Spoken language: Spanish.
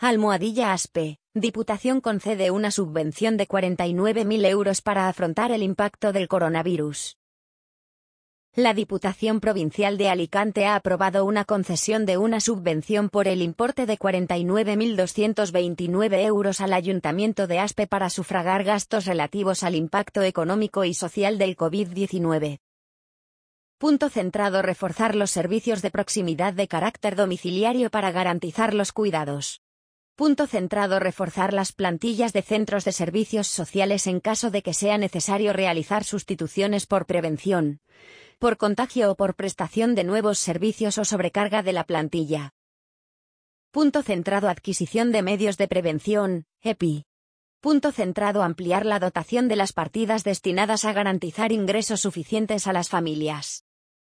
Aspe, Diputación concede una subvención de 49.000 euros para afrontar el impacto del coronavirus. La Diputación Provincial de Alicante ha aprobado una concesión de una subvención por el importe de 49.229 euros al Ayuntamiento de Aspe para sufragar gastos relativos al impacto económico y social del COVID-19. Punto centrado: reforzar los servicios de proximidad de carácter domiciliario para garantizar los cuidados. Punto centrado: reforzar las plantillas de centros de servicios sociales en caso de que sea necesario realizar sustituciones por prevención, por contagio o por prestación de nuevos servicios o sobrecarga de la plantilla. Punto centrado: adquisición de medios de prevención, EPI. Punto centrado: ampliar la dotación de las partidas destinadas a garantizar ingresos suficientes a las familias.